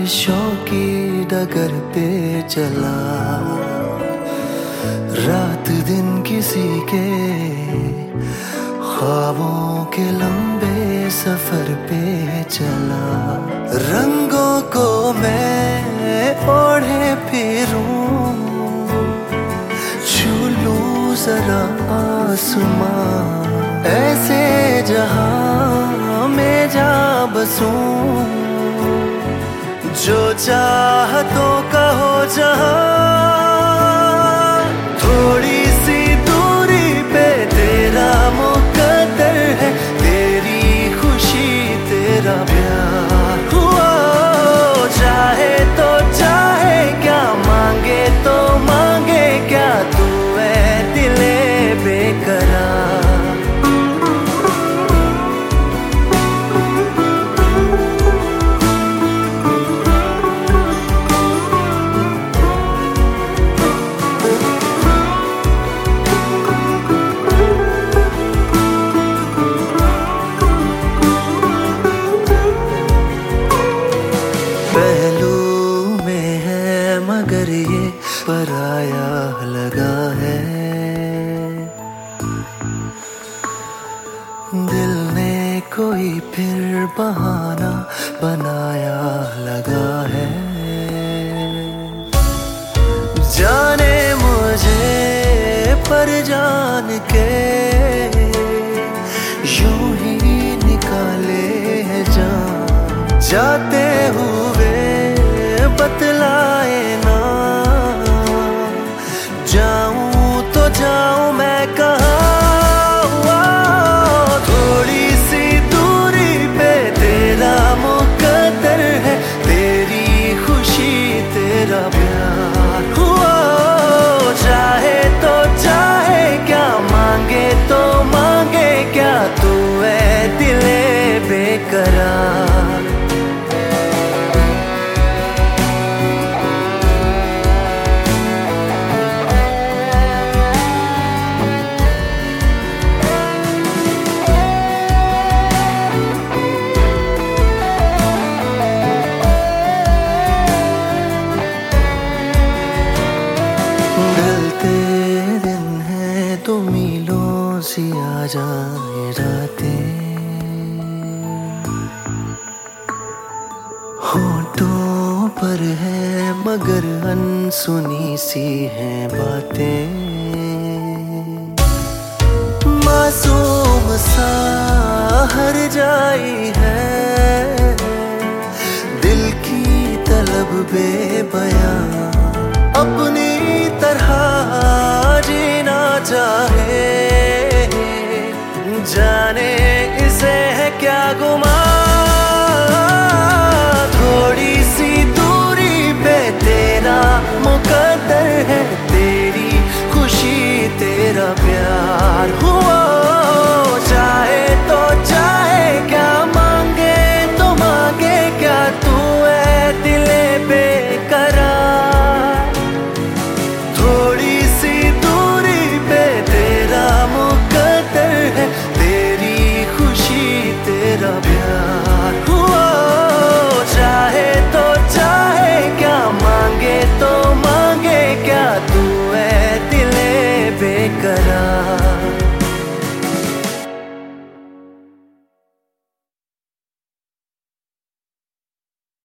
ख्वाहिशों की डगर पे चला, रात दिन किसी के ख्वाबों के लंबे सफर पे चला। रंगों को मैं ओढ़े फिरूं, छू लूं जरा आसमां, ऐसे जहां में जा बसूं जो चाहतों का हो जहां। थोड़ी सी दूरी पे तेरा मुकद्दर है, तेरी खुशी तेरा प्यार हुआ। चाहे तो चाहे क्या, मांगे तो मांगे क्या, तू है दिले बेकरार। मगर ये पराया लगा है, दिल ने कोई फिर बहाना बनाया लगा है। जाने मुझे पर जान के यूं ही निकाले है जान, जाते हुए बतलाए ना, जाऊं तो जाऊं मैं कहाँ। थोड़ी सी दूरी पे तेरा मुकद्दर है, तेरी खुशी तेरा प्यार हुआ। चाहे तो चाहे क्या, मांगे तो मांगे क्या, तू है दिले बेकरार। ढलते दिन है तो मीलों सी आ जाए रातें, होठों पर है मगर अनसुनी सी हैं बातें। मासूम सा हर जाई है, दिल की तलब बेबयां, अपनी तरह जीना चाहे। जाने इसे है क्या गुमा, थोड़ी सी दूरी पे तेरा मुकद्दर है, तेरी खुशी तेरा प्यार हुआ। चाहे तो चाहे क्या, मांगे तो मांगे क्या, तू है दिले बेकरार। थोड़ी सी दूरी पे तेरा मुकद्दर है, तेरी खुशी तेरा प्यार।